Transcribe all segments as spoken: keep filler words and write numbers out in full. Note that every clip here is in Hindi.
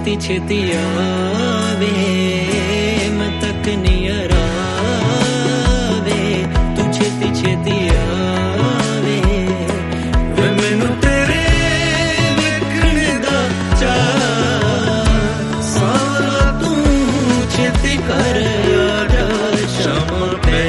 छेती छेती आवे मैं तक नियर आवे तू छेती छेती आवे वे मैनू तेरे वेखण दा चाह सारा तू छेती कर आजा शामां पै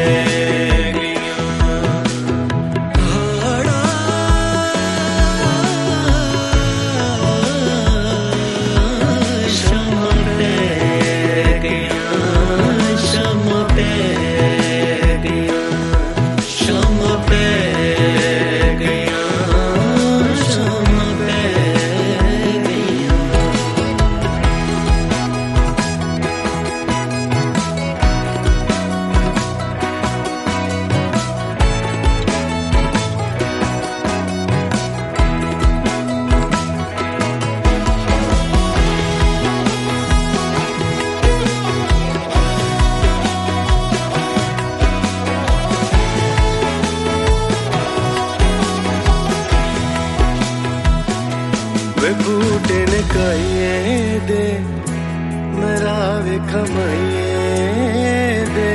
वे बूटे ने कहिए दे मेरा वे खमाइए दे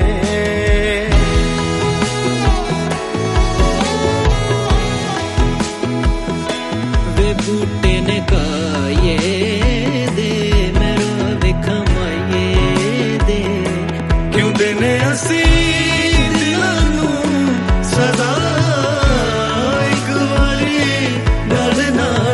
वे बूटे ने कहिए दे मेरा वे खमाइए दे क्यों देने असी दिलां नू सदा एक वारी गल नाल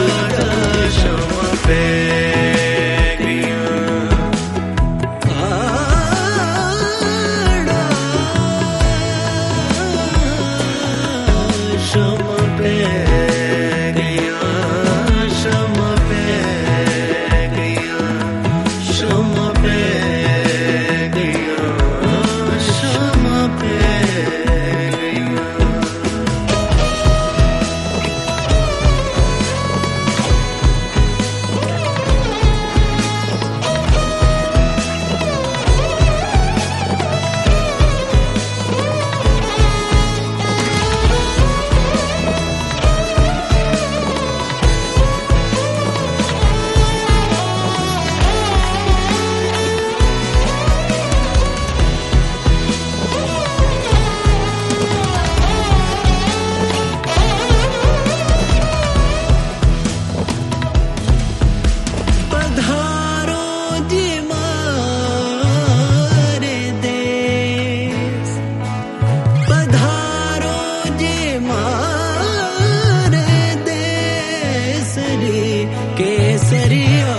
केसरिया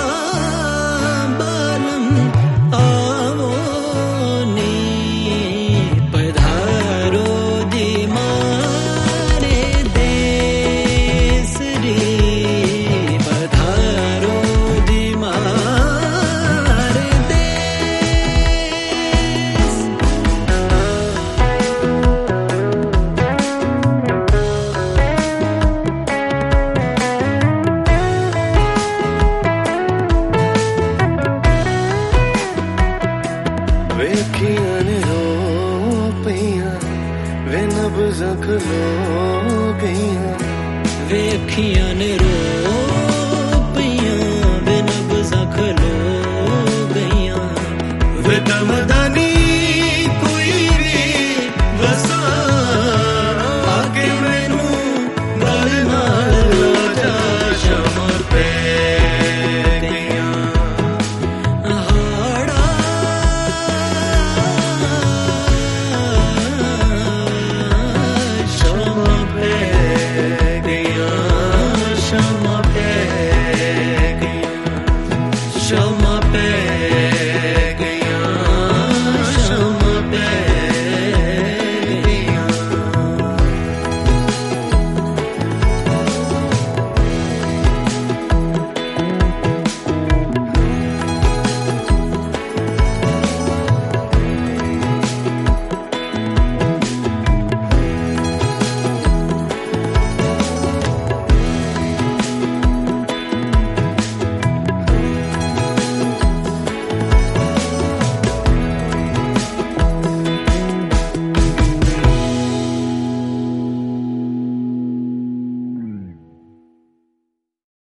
बालम आवो नी पधारो जी मारे देस रे पधारो जी मारे देस वेखियां ने रो पईयां वे नब्ज़ां खलो गईयां वेखियां ने रो पईयां वे नब्ज़ां खलो गईयां वे दम